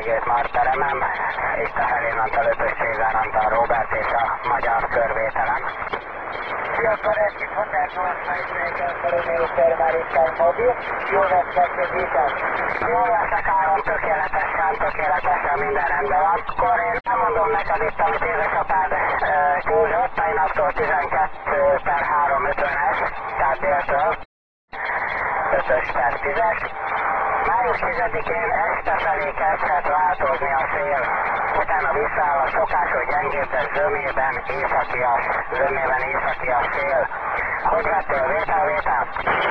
Hágőt Marperemem, itt a Helénantal 5-ös Cézár Antal Róbert és a magyar körvételem. Szia Karesz, itt Hotel 81 Romeo Fermarintel mobil, jól vesznek közítem. Jól veszek Áron, tökéletesen minden rendben van. Akkor én elmondom neked itt, amit édesapád küldött, mai naptól 12/3/50-es, tehát déltől, 5-ös/10-es. Május 10-én este felé kezdhet változni a szél, utána visszaáll a szokásos gyengétes zömében északias szél. Hogy vettél vétel?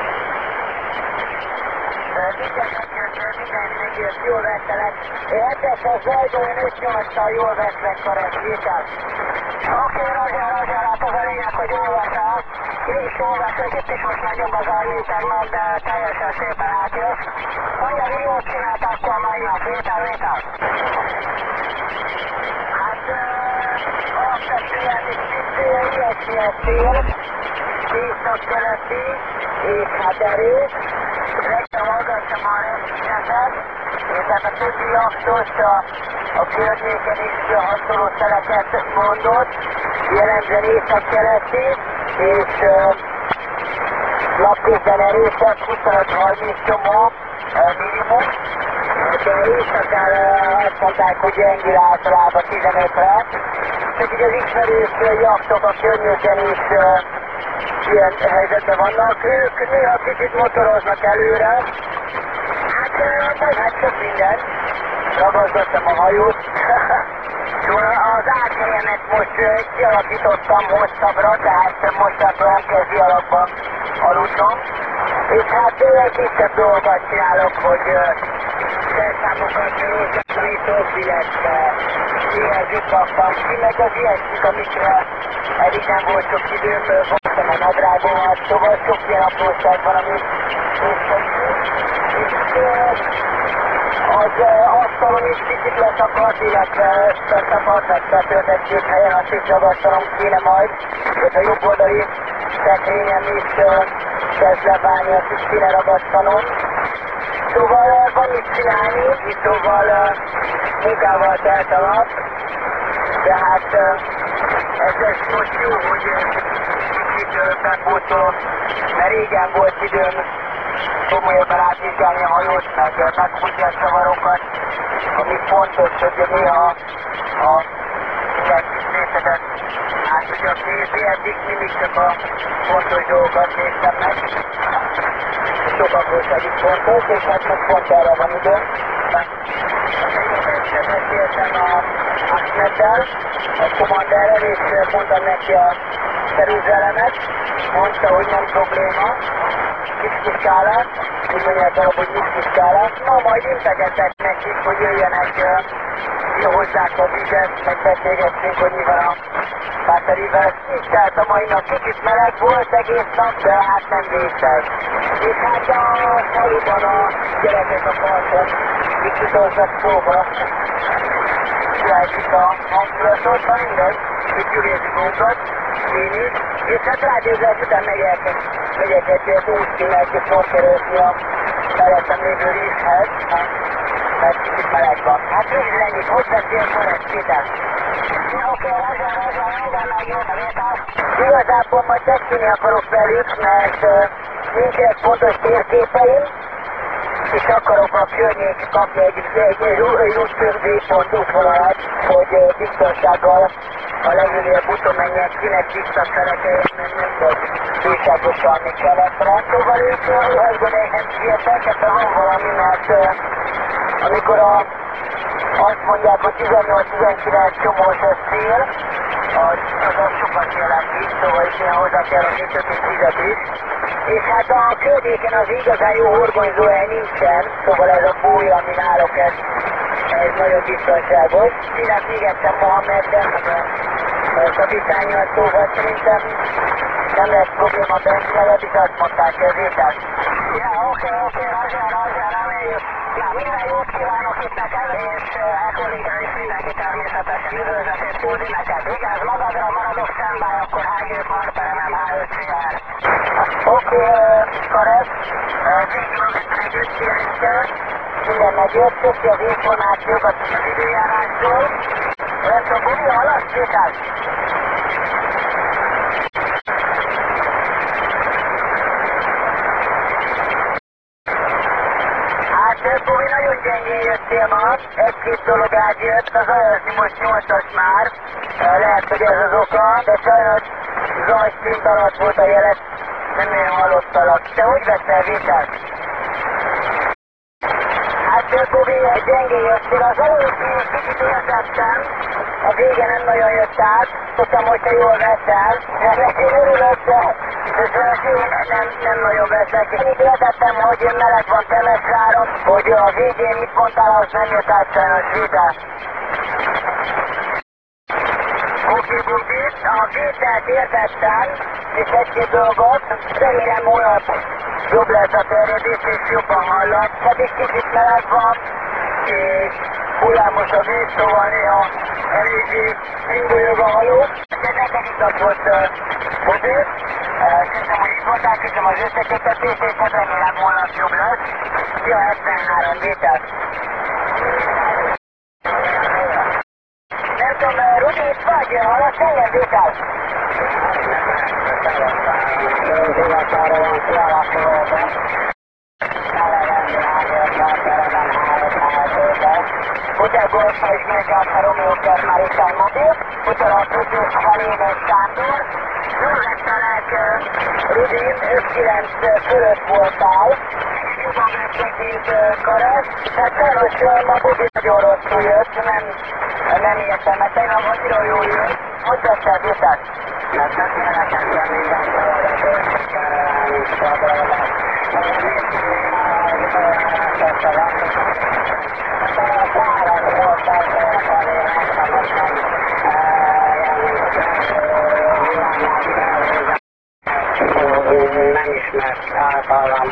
Minden megért, jól vettelek. 7-es Zajdó, én 5-8-tal jól veszlek, Karesz, vétel. Oké, Roger, hát az a lényeg, hogy jól veszel. Én is jól veszek, itt is most nagyobb az zaj, mint tegnap, de teljesen szépen átjössz. Mondja, mi jót csinált akkor mai nap, vétel? Hát, alapvetően is ilyesmilyen észak-keleti, és hát erős. Reggel hallgattam a rendszereket, és hát a többi jachtos a környéken is hasonló szeleket mondott, jellemzően észak-keleti, és napközben erősebb, 25-30 csomó minimum, de éjszakára azt mondták, hogy gyengül általában 15-re, csak így az ismerős jachtok a környéken is ilyen helyzetben vannak, ők néha kicsit motoroznak előre, hát sok minden, ragaszgattam a hajót, szóval az áthelyemet most kialakítottam hosszabbra, tehát mostantól nem kell zialakban aludnom, és hát kisebb dolgokat csinálok, hogy szerszámokat nézem, illetve ilyenkit kaptam ki, meg az ilyenkit, amikre eddig nem volt sok időm, voltam a nadrágomat, szóval sok ilyen apróság van, amit az asztalon is kicsit leszakadt, illetve leszakadt, meg betöltett két helyen, azt is ragasztanom kéne majd, és a jobb oldali szekrényem is kezd leválni, azt is kéne ragasztanom. Szóval van mit csinálni, szóval munkával telt a nap, de hát ez most jó, hogy kicsit bepótolom, mert régen volt időm komolyabban átvizsgálni a hajót, meg meghúzni a csavarokat, ami fontos, hogy néha a ilyen kis részeket át tudjak nézni, eddig mindig csak a fontos dolgokat néztem meg. Sokakból pedig fontos, és hát most pont erre van időm. Egyszer beszéltem a Ahmeddel, a kommanderrel, és mondtam neki a szerűzelemet, mondta, hogy nem probléma, kis skálát, úgy mondják arra, hogy kis skálát. Na, majd integetek nekik, hogy jöjjenek hozzák a vizet, meg beszélgessünk, hogy mi van a batterivel. Így telt a mai nap, kicsit meleg volt egész nap, de hát nem vészes. És hát a faluban a gyerekek a parton kicsit hozzak szóba. Látszik a hangulatot, ha mindegy, hogy gyűlézik magukat, én is. És hát rádiózás után megyek egyet úszni, meg sorkerezni a mellettem lévő részhez, mert kicsit meleg van. Hát végül ennyit, hogy beszél Karesz, Péter? Oké, Roger, minden megjött a vétel. Igazából majd beszélni akarok velük, mert nincsenek pontos térképeim, és akarok a környék kapni egy útközépont útvonalat, hogy biztonsággal a legjobb úton menjek, kinek visszafele kelljen mennem, vagy túlságosan keletre. Szóval ők azt gondolják, nem sietnek, ebben van valami, mert amikor azt mondják, hogy 18-19 csomós a szél, az sokat jelenti, szóval is én hozzá kell adni több mint 10 is. És hát a környéken az igazán jó horgonyzóhely nincsen, szóval ez a bója, amin állok, ez nagyon biztonságos. Csinált még egyszer Mohameddel, meg a kapitánnyal, szóval szerintem nem lesz probléma benne, legalábbis azt mondták ezért. Ja, oké, Roger, reméljük. Ja, minden jót kívánok itt neked, és Ekolitra is mindenki természetesen üdvözletét küldi neked. Vigyázz magadra, maradok szemben, akkor Hágőt Marperemem H5CR. Karesz, végül 5-9-tel, minden megjött, köszi az információkat az időjárásról. Nem tudom, Bobby, hallasz, Péter? Hát, Bobby, nagyon gyengén jöttél ma, egy-két dolog átjött, az Ajazni most 8-as már, lehet, hogy ez az oka, de sajnos zajszint alatt volt a jelet, nem nagyon hallottalak. Te hogy veszel, Péter? Hát, Bobby, gyengén jöttél, az alulról kicsit értettem, a vége nem nagyon jött át, tudtam, hogy te jól veszel, én örülök, de nem nagyon veszek. Én így értettem, hogy meleg van Temesváron, hogy a végén mit mondtál, az nem jött át sajnos, Péter. Oké, Bobby, a Pétert értettem, és egy-két dolgot, remélem holnap jobb lesz a terjedés, és jobban hallak, pedig kicsit meleg van, és hullámos a víz, szóval néha eléggé induljuk a haló. De neked igaz volt, Bobby. Köszönöm, hogy itt voltál, köszönöm az összeköttetést, és remélem holnap jobb lesz. Szia, 73, Péter. Nem tudom, Rudi, itt vagy? Hallasz engem, Péter? Hotel Golf és Megjárt a Romeo Termáritány mobil, Hotel Autóbusz Halénes Sándor, jól veszelek, Rudi, 5-9 fölött voltál, jobban vettek, mint Karesz, tehát sajnos ma Bobby nagyon rosszul jött, nem értem, mert tegnap annyira jól jött, hogy veszel, Péter? Mert nem nekem minden nem ismert általam.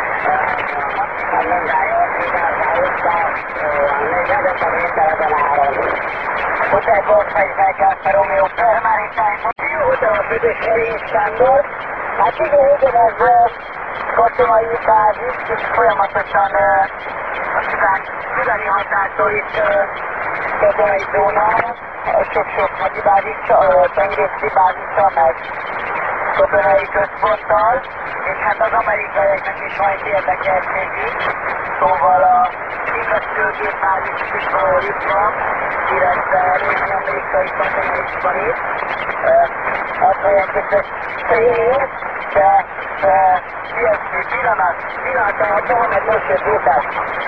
Hotel Golf és Megjárt a Romeo Termáritány mobil, Hotel a Büdös Sándor. Hát igen, ez katonai bázis, és folyamatosan Tudani határtól itt katonai zóna, sok-sok hadibázis, tengerészeti bázisa, meg katonai központtal, és hát az amerikaiaknak is van egy érdekességük, szóval a igazságépbázis is valahol itt van, illetve néhány amerikai katonai is. Azt mondják, hogy ez tréning, de ilyesmi pillanatban, mert most jött Péter.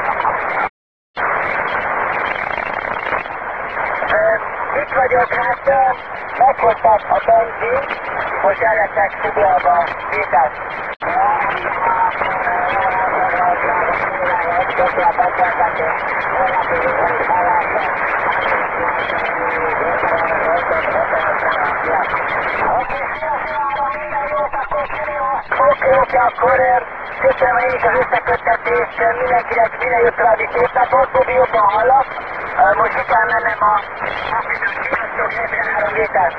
Itt vagyok, hát megfogytak a benzin, most el lettek foglalva, Péter. Oké, akkor köszönöm én is az összeköttetést, mindenkinek minden jött további szép napot, Bobby jobban hallak, most után mennem a Sziasztok, 73 Péter.